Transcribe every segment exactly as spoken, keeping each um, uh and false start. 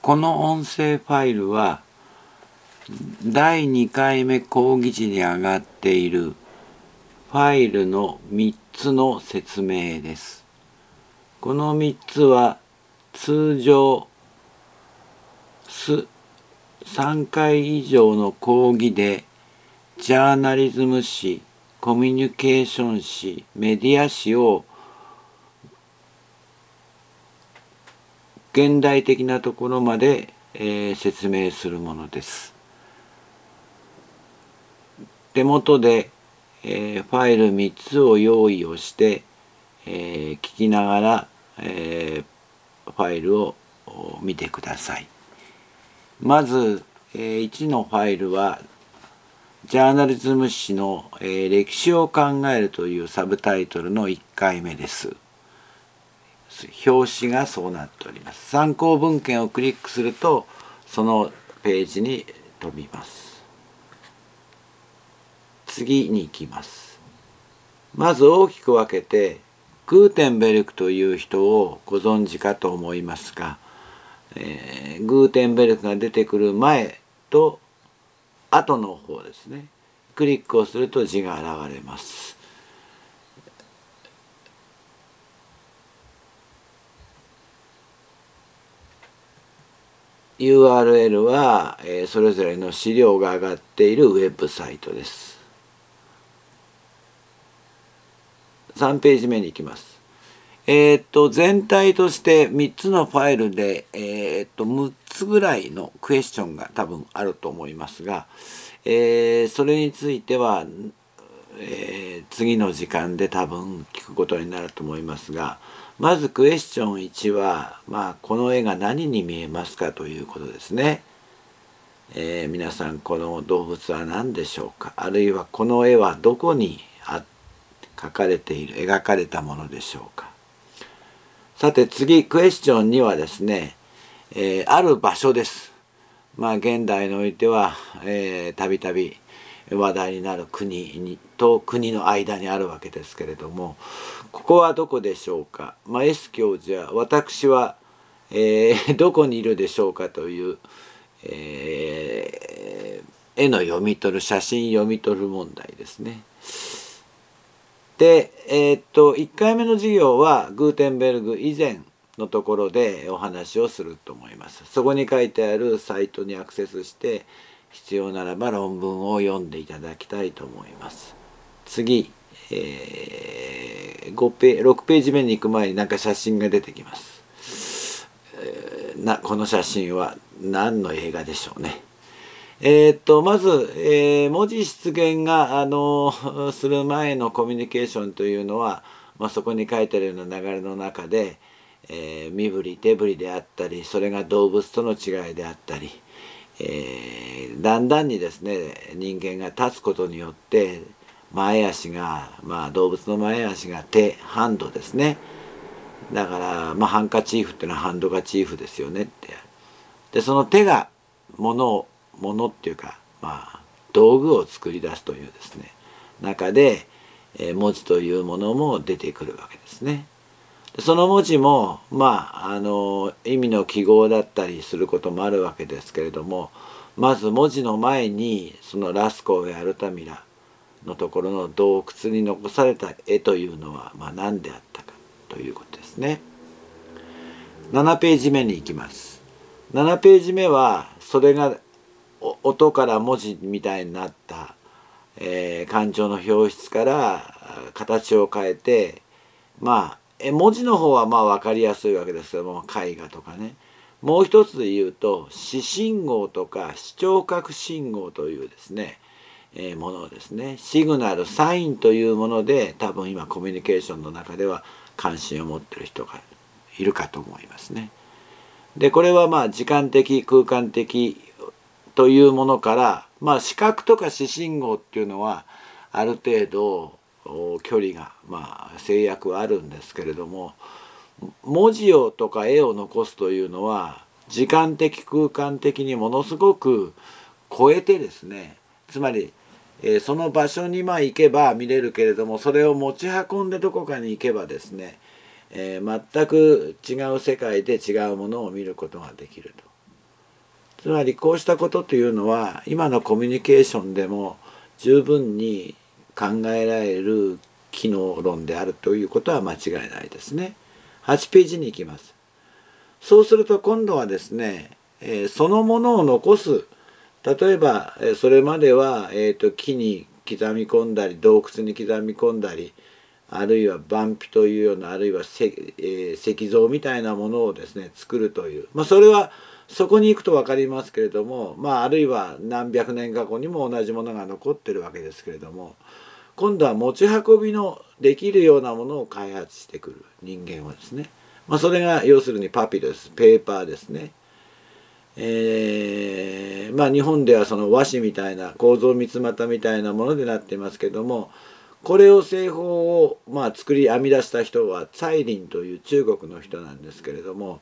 この音声ファイルはだいにかいめ講義時に上がっているファイルのみっつの説明です。このみっつは通常さんかい以上の講義でジャーナリズム史、コミュニケーション史、メディア史を現代的なところまで、えー、説明するものです。手元で、えー、ファイルみっつを用意をして、えー、聞きながら、えー、ファイルを見てください。まず、えー、いちのファイルはジャーナリズム史の、えー、歴史を考えるというサブタイトルのいっかいめです。表紙がそうなっております。参考文献をクリックするとそのページに飛びます。次に行きます。まず大きく分けてグーテンベルクという人をご存知かと思いますが、えー、グーテンベルクが出てくる前と後の方ですね。クリックをすると字が現れます。ユーアールエル は、えー、それぞれの資料が上がっているウェブサイトです。さんページ目に行きます。えー、っと全体としてみっつのファイルで、えー、っとむっつぐらいのクエスチョンが多分あると思いますが、えー、それについては、えー、次の時間で多分聞くことになると思いますが、まずクエスチョンいちは、まあ、この絵が何に見えますかということですね。えー、皆さんこの動物は何でしょうか、あるいはこの絵はどこにあ描かれている描かれたものでしょうか。さて次クエスチョンにはですね、えー、ある場所です。まあ現代においてはたびたび話題になる国にと国の間にあるわけですけれども、ここはどこでしょうか。まあ、S 教授は私は、えー、どこにいるでしょうかという、えー、絵の読み取る写真読み取る問題ですね。で、えー、っといっかいめの授業はグーテンベルグ以前のところでお話をすると思います。そこに書いてあるサイトにアクセスして必要ならば論文を読んでいただきたいと思います。次、えー、ごペろくページ目に行く前になんか写真が出てきます。えー、なこの写真は何の映画でしょうね。えー、っとまず、えー、文字出現があのする前のコミュニケーションというのは、まあ、そこに書いてあるような流れの中で、えー、身振り手振りであったり、それが動物との違いであったり、えー、だんだんにですね人間が立つことによって前足が、まあ、動物の前足が手ハンドですね。だから、まあ、ハンカチーフっていうのはハンドカチーフですよねって。でその手が物をものっていうか、まあ、道具を作り出すというですね中で、えー、文字というものも出てくるわけですね。でその文字もまああの意味の記号だったりすることもあるわけですけれども、まず文字の前にそのラスコー・ウェ・アルタミラのところの洞窟に残された絵というのは、まあ、何であったかということですね。ななページ目に行きます。ななページ目はそれが音から文字みたいになった、えー、感情の表出から形を変えて、まあえ文字の方はまあ分かりやすいわけですけども、絵画とかね。もう一つで言うと視信号とか視聴覚信号というですね、えー、ものですね。シグナルサインというもので多分今コミュニケーションの中では関心を持っている人がいるかと思いますね。でこれはまあ時間的空間的というものから、まあ、視覚とか視信号っていうのはある程度距離が、まあ、制約はあるんですけれども、文字をとか絵を残すというのは時間的空間的にものすごく超えてですね、つまり、えー、その場所にまあ行けば見れるけれども、それを持ち運んでどこかに行けばですね、えー、全く違う世界で違うものを見ることができると。 つまりこうしたことというのは今のコミュニケーションでも十分に考えられる機能論であるということは間違いないですね。はちページに行きます。そうすると今度はですね、えー、そのものを残す。例えばそれまでは、えーと、木に刻み込んだり洞窟に刻み込んだり、あるいは板碑というような、あるいは石、えー、石像みたいなものをですね作るという、まあ、それはそこに行くと分かりますけれども、まあ、あるいは何百年か後にも同じものが残ってるわけですけれども、今度は持ち運びのできるようなものを開発してくる人間はですね、まあ、それが要するにパピルス、ペーパーですね。えー、まあ日本ではその和紙みたいな構造三つ股みたいなものでなっていますけども、これを製法をまあ作り編み出した人はツァイリンという中国の人なんですけれども、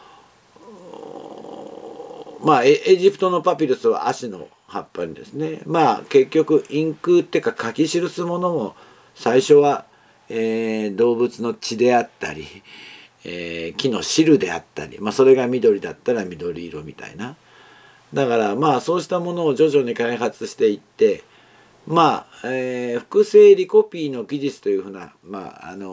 まあエジプトのパピルスは足の葉っぱにですね、まあ結局インクっていうか書き記すものも最初は、えー、動物の血であったり、えー、木の汁であったり、まあ、それが緑だったら緑色みたいな。だからまあそうしたものを徐々に開発していって、まあ、えー、複製リコピーの技術というふうな、まああ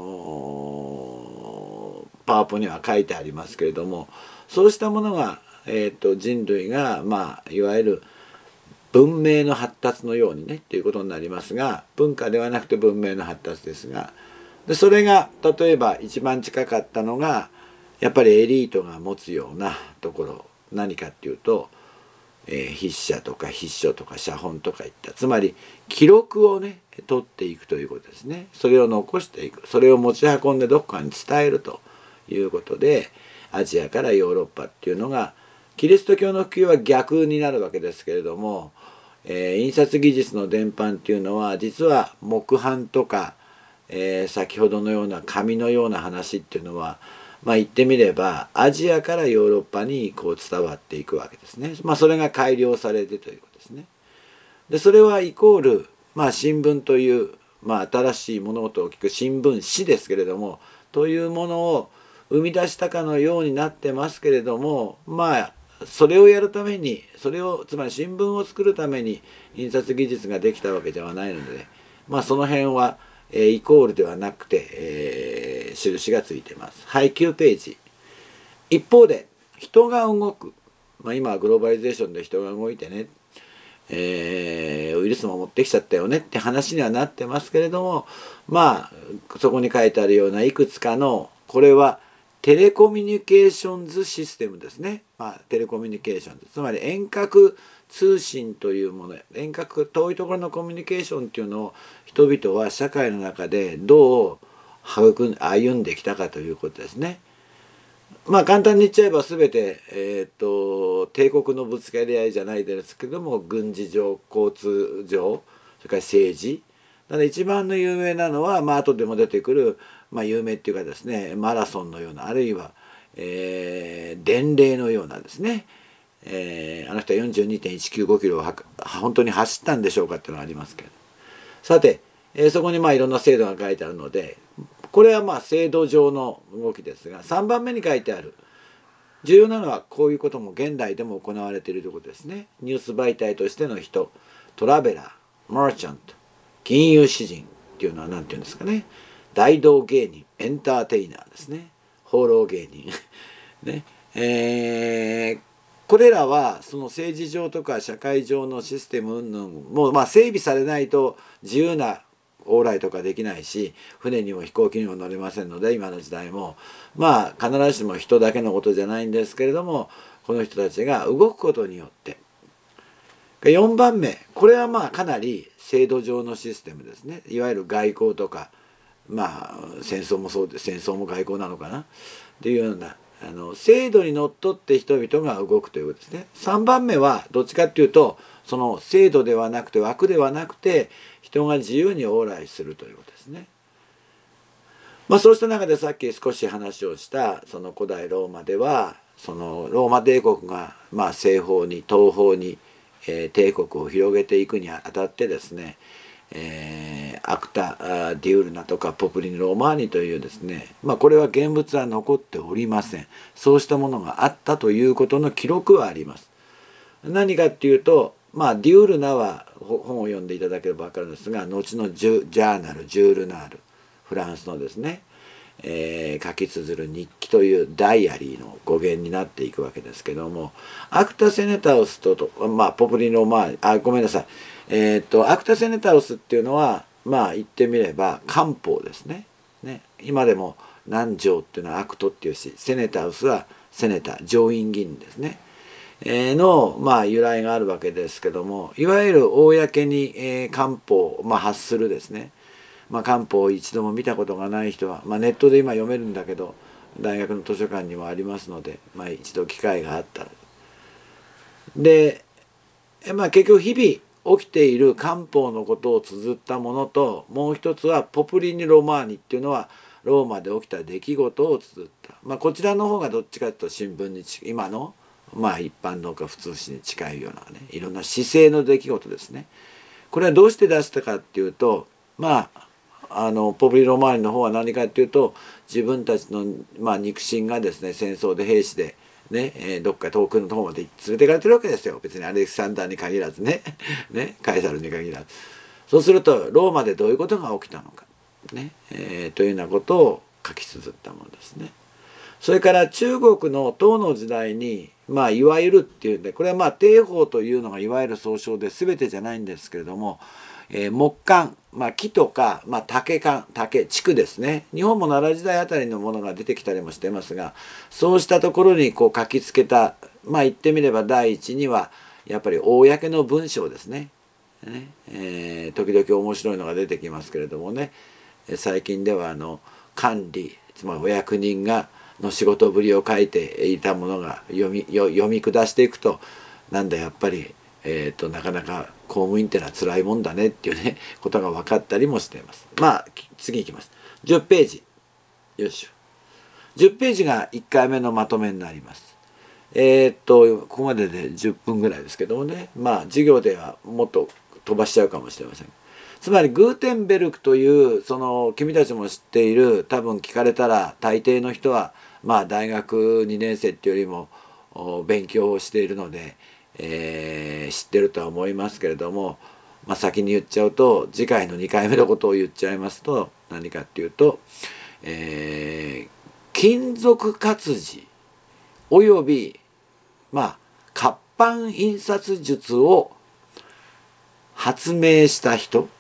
のー、パワポには書いてありますけれども、そうしたものが、えー、と人類が、まあ、いわゆる文明の発達のようにねっていうことになりますが、文化ではなくて文明の発達ですが、でそれが例えば一番近かったのがやっぱりエリートが持つようなところ、何かっていうと、えー、筆写とか筆書とか写本とかいった、つまり記録をね取っていくということですね。それを残していく、それを持ち運んでどこかに伝えるということで、アジアからヨーロッパっていうのが、キリスト教の普及は逆になるわけですけれども、えー、印刷技術の伝播っていうのは実は木版とか、えー、先ほどのような紙のような話っていうのは、まあ言ってみればアジアからヨーロッパにこう伝わっていくわけですね。まあそれが改良されてということですね。でそれはイコール、まあ新聞という、まあ新しい物事を聞く新聞紙ですけれども、というものを生み出したかのようになってますけれども、まあそれをやるために、それをつまり新聞を作るために印刷技術ができたわけではないので、まあその辺はえー、イコールではなくて、えー、印がついています。はい、きゅうページ。一方で人が動く、まあ、今はグローバリゼーションで人が動いてね、えー、ウイルスも持ってきちゃったよねって話にはなってますけれども、まあそこに書いてあるようないくつかの、これはテレコミュニケーションズシステムですね。まあ、テレコミュニケーションズ、つまり遠隔通信というもの、遠隔遠いところのコミュニケーションっていうのを人々は社会の中でどう育ん歩んできたかということですね。まあ簡単に言っちゃえば全て、えー、と帝国のぶつかり合いじゃないですけども、軍事上、交通上、それから政治。だから一番の有名なのは、まあ後でも出てくる、まあ有名っていうかですね、マラソンのような、あるいは、えー、伝令のようなですね、えー、あの人は よんじゅうにてんいちきゅうご キロをは本当に走ったんでしょうかっていうのがありますけど、さて、えー、そこにまあいろんな制度が書いてあるので、これはまあ制度上の動きですが、さんばんめに書いてある重要なのはこういうことも現代でも行われているということですね。ニュース媒体としての人、トラベラー、マーチャント、金融詩人っていうのは何て言うんですかね、大道芸人、エンターテイナーですね、放浪芸人ね、えー、これらはその政治上とか社会上のシステム云々もまあ整備されないと自由な往来とかできないし、船にも飛行機にも乗れませんので、今の時代もまあ必ずしも人だけのことじゃないんですけれども、この人たちが動くことによって。よんばんめ、これはまあかなり制度上のシステムですね。いわゆる外交とか、まあ戦争もそうで、戦争も外交なのかなっていうような、あの制度にのっとって人々が動くということですね。さんばんめはどっちかっていうと、その制度ではなくて枠ではなくて人が自由に往来するということですね。まあそうした中でさっき少し話をしたその古代ローマでは、そのローマ帝国がまあ西方に東方に、えー、帝国を広げていくにあたってですね、えー、アクタ・ディウルナとかポプリン・ローマーニというですね、まあこれは現物は残っておりません。そうしたものがあったということの記録はあります。 何かっていうと、まあデュールナは本を読んでいただければ分かるんですが、後のジュジャーナルジュールナール、フランスのですね、えー、書き綴る日記というダイアリーの語源になっていくわけですけども、アクタ・セネタウスとと、まあ、ポプリのまああごめんなさい、えー、っとアクタ・セネタウスっていうのはまあ言ってみれば漢方ですね。ね、今でも南条っていうのはアクトっていうし、セネタウスはセネタ上院議員ですね、えー、の、まあ、由来があるわけですけども、いわゆる公に、えー、漢方、まあ、発するですね、まあ、漢方を一度も見たことがない人は、まあ、ネットで今読めるんだけど大学の図書館にもありますので、まあ、一度機会があったら。で、まあ、結局日々起きている漢方のことを綴ったものと、もう一つはポプリニ・ロマーニっていうのはローマで起きた出来事を綴った、まあ、こちらの方がどっちかというと新聞に今のまあ一般のか普通紙に近いようなね、いろんな市政の出来事ですね。これはどうして出したかっていうと、まああのポプリ・ロマーニの方は何かっていうと、自分たちの、まあ、肉親がですね戦争で兵士でね、えー、どっか遠くの方まで連れていかれてるわけですよ。別にアレキサンダーに限らずねね、カエサルに限らず。そうするとローマでどういうことが起きたのか、ねえー、というようなことを書き綴ったものですね。それから中国の唐の時代に、まあいわゆるっていうんで、これはまあ定法というのがいわゆる総称で全てじゃないんですけれども、えー、木簡、まあ、木とか、まあ、竹簡竹竹ですね、日本も奈良時代あたりのものが出てきたりもしてますが、そうしたところにこう書きつけた、まあ言ってみれば第一にはやっぱり公の文章ですね。ねえー、時々面白いのが出てきますけれどもね、最近ではあの管理、つまりお役人がの仕事ぶりを書いていたものが読み読み下していくと、なんだやっぱり、えー、となかなか公務員ってのは辛いもんだねっていうねことが分かったりもしています。まあ次いきます。じゅっページ、よいしょ。じゅっページがいっかいめのまとめになります。えー、っとここまででじゅっぷんぐらいですけどもね、まあ授業ではもっと飛ばしちゃうかもしれません。つまりグーテンベルクというその君たちも知っている、多分聞かれたら大抵の人はまあ大学にねん生っていうよりも勉強をしているので、えー、知ってるとは思いますけれども、まあ、先に言っちゃうと次回のにかいめのことを言っちゃいますと何かっていうと、えー、金属活字およびまあ活版印刷術を発明した人、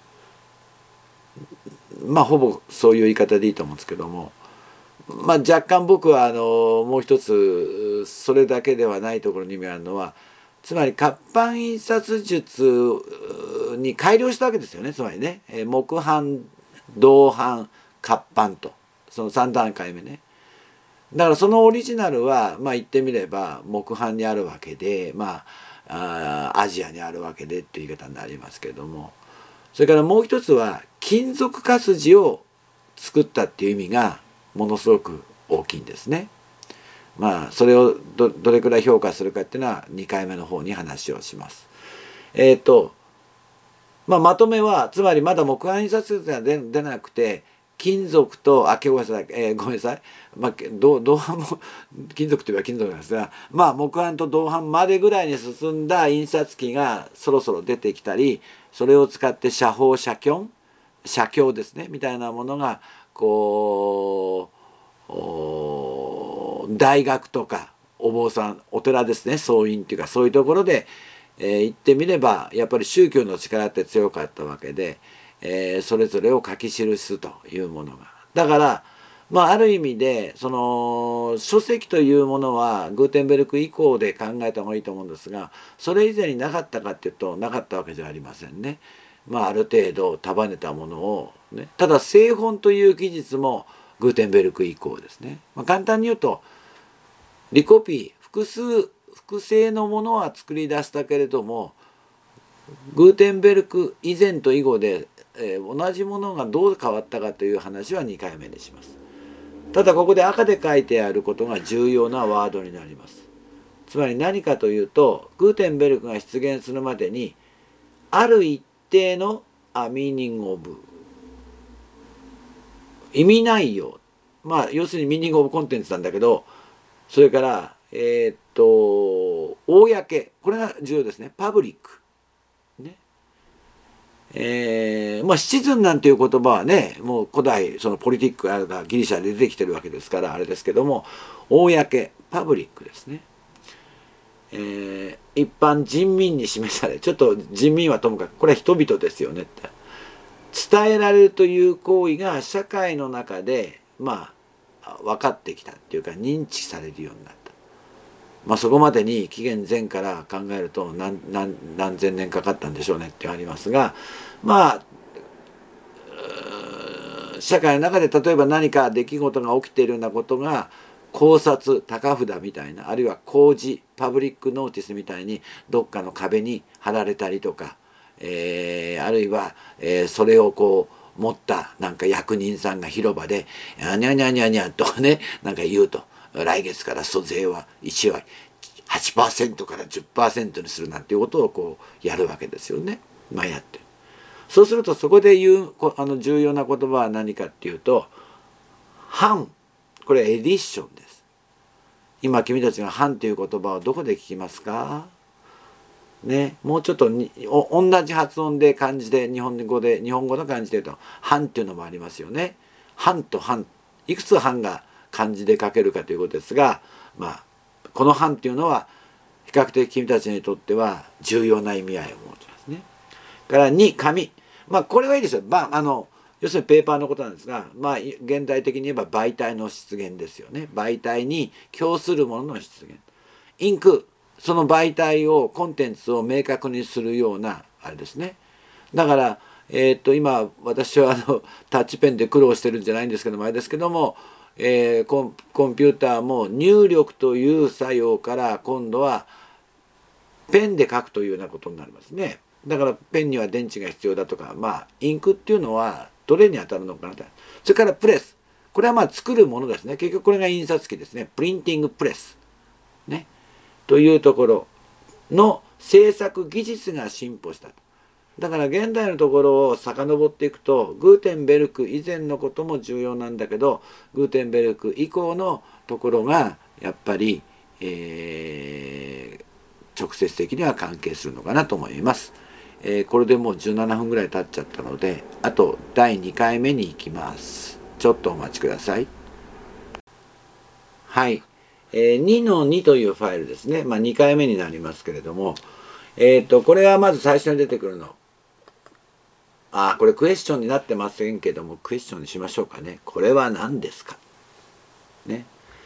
まあほぼそういう言い方でいいと思うんですけども、まあ若干僕はあのもう一つそれだけではないところに意味あるのは、つまり活版印刷術に改良したわけですよね。つまりね、木版銅版活版とそのさん段階目ね。だからそのオリジナルはまあ言ってみれば木版にあるわけで、まあアジアにあるわけでっていう言い方になりますけれども、それからもう一つは金属活字を作ったっていう意味がものすごく大きいんですね。まあそれを ど, どれくらい評価するかっていうのはにかいめの方に話をします。えっ、ー、と、まあ、まとめはつまりまだ木版印刷が出出なくて、金属とあごめんなさい、えー、ごめんなさい、まあ、銅銅版も金属といえば金属なんですが、まあ木版と銅版までぐらいに進んだ印刷機がそろそろ出てきたり、それを使って写法写経写経ですねみたいなものがこう大学とかお坊さんお寺ですね、僧院っていうかそういうところで、えー、言ってみればやっぱり宗教の力って強かったわけで、えー、それぞれを書き記すというものが、だからまあある意味でその書籍というものはグーテンベルク以降で考えた方がいいと思うんですが、それ以前になかったかっていうとなかったわけじゃありませんね。まあある程度束ねたものをね、ただ製本という技術もグーテンベルク以降ですね。まあ、簡単に言うとリコピー複数複製のものは作り出したけれども、グーテンベルク以前と以後で、えー、同じものがどう変わったかという話はにかいめにします。ただここで赤で書いてあることが重要なワードになります。つまり何かというと、グーテンベルクが出現するまでにある一定のアミーニングオブ意味内容、まあ要するにミーニングオブコンテンツなんだけど、それからえー、っと公、これが重要ですね。パブリック。ね。えー、まあシチズンなんていう言葉はね、もう古代そのポリティックあるがギリシャで出てきてるわけですからあれですけども、公、パブリックですね。えー、一般人民に示され、ちょっと人民はともかくこれは人々ですよねって伝えられるという行為が社会の中でまあ分かってきたっていうか認知されるようになった。まあそこまでに紀元前から考えると 何, 何, 何千年かかったんでしょうねってありますが、まあ社会の中で例えば何か出来事が起きているようなことが考察、高札みたいな、あるいは公示、パブリックノーティスみたいにどっかの壁に貼られたりとか、えー、あるいは、えー、それをこう持ったなんか役人さんが広場で「あにゃにゃにゃにゃ」とかねなんか言うと、来月から租税はいちわり はちパーセント から じゅっパーセント にするなんていうことをこうやるわけですよね。まあやってそうするとそこで言うあの重要な言葉は何かっていうと反、これエディッションです。今君たちが反という言葉をどこで聞きますかね、もうちょっとにお同じ発音で漢字で日本語で日本語の漢字で言うと反っていうのもありますよね。反と反、いくつ反が漢字で書けるかということですが、まあこの反っていうのは比較的君たちにとっては重要な意味合いを持ちますね。からに紙、まあこれはいいですよ。まああの要するにペーパーのことなんですが、まあ現代的に言えば媒体の出現ですよね。媒体に供するものの出現。インク、その媒体をコンテンツを明確にするようなあれですね。だから、えー、っと今私はあのタッチペンで苦労してるんじゃないんですけどもあれですけども、えー、コン、コンピューターも入力という作用から今度はペンで書くというようなことになりますね。だからペンには電池が必要だとか、まあインクっていうのはどれに当たるのかなと。それからプレス、これはまあ作るものですね。結局これが印刷機ですね。プリンティングプレスねというところの制作技術が進歩した。だから現代のところを遡っていくとグーテンベルク以前のことも重要なんだけどグーテンベルク以降のところがやっぱり、えー、直接的には関係するのかなと思います。えー、これでもうじゅうななふんぐらい経っちゃったのであとだいにかいめに行きます。ちょっとお待ちください。はい、えー、にのにというファイルですね。まあにかいめになりますけれども、えっとこれはまず最初に出てくるの。あこれクエスチョンになってませんけどもクエスチョンにしましょうかね。これは何ですかね。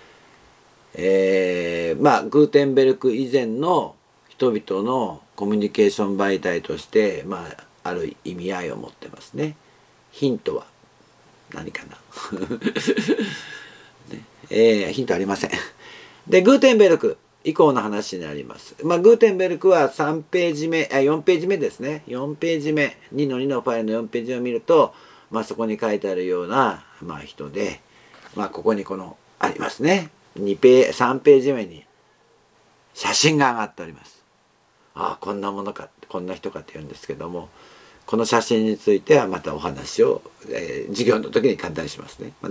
えー、まあグーテンベルク以前の人々のコミュニケーション媒体として、まあ、ある意味合いを持ってますね。ヒントは何かな、ねえー、ヒントありません。でグーテンベルク以降の話になります。まあ、グーテンベルクはさんページ目あよんページ目ですね。よんページ目にのにのファイルのよんページを見ると、まあ、そこに書いてあるような、まあ、人で、まあ、ここにこのありますね。にペーさんページ目に写真が上がっております。ああこんなものかこんな人かって言うんですけども、この写真についてはまたお話を、えー、授業の時に簡単にしますね。